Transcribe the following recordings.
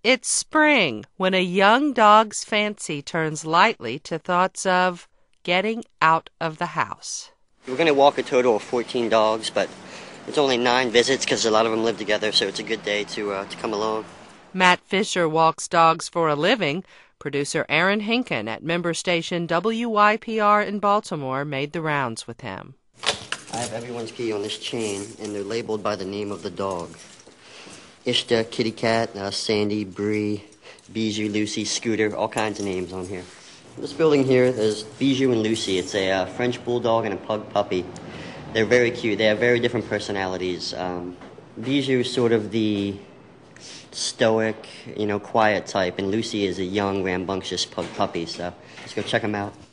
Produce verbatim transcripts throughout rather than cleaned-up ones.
It's spring, when a young dog's fancy turns lightly to thoughts of getting out of the house. We're going to walk a total of fourteen dogs, but it's only nine visits because a lot of them live together, so it's a good day to uh, to come along. Matt Fisher walks dogs for a living. Producer Aaron Hinken at member station W Y P R in Baltimore made the rounds with him. I have everyone's key on this chain, and they're labeled by the name of the dog. Ishta, Kitty Cat, uh, Sandy, Bree, Bijou, Lucy, Scooter, all kinds of names on here. This building here, there's Bijou and Lucy. It's a uh, French bulldog and a pug puppy. They're very cute. They have very different personalities. Um, Bijou is sort of the stoic, you know, quiet type, and Lucy is a young, rambunctious pug puppy, so let's go check them out.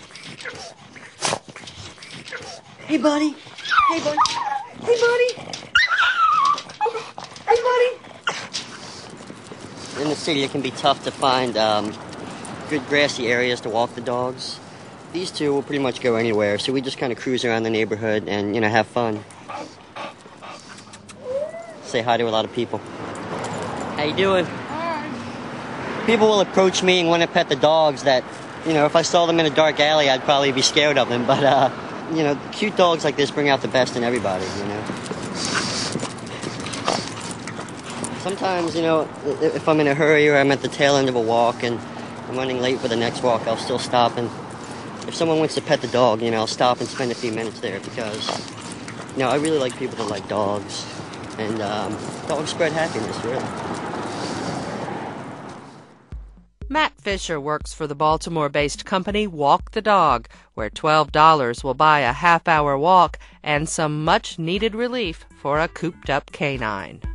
Hey, buddy. Hey, buddy. Hey, buddy. Hey, buddy. In the city, it can be tough to find um, good grassy areas to walk the dogs. These two will pretty much go anywhere, so we just kind of cruise around the neighborhood and, you know, have fun. Say hi to a lot of people. How you doing? Hi. People will approach me and want to pet the dogs that, you know, if I saw them in a dark alley, I'd probably be scared of them. But, uh, you know, cute dogs like this bring out the best in everybody, you know. Sometimes, you know, if I'm in a hurry or I'm at the tail end of a walk and I'm running late for the next walk, I'll still stop. And if someone wants to pet the dog, you know, I'll stop and spend a few minutes there because, you know, I really like people that like dogs. And um, dogs spread happiness, really. Matt Fisher works for the Baltimore-based company Walk the Dog, where twelve dollars will buy a half-hour walk and some much-needed relief for a cooped-up canine.